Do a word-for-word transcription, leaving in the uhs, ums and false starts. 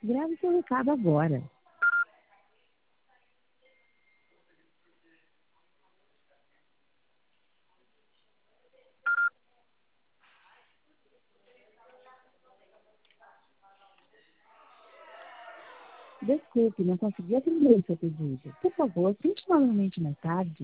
Grave seu recado agora. Desculpe, não consegui atender o seu pedido. Por favor, tente novamente mais tarde.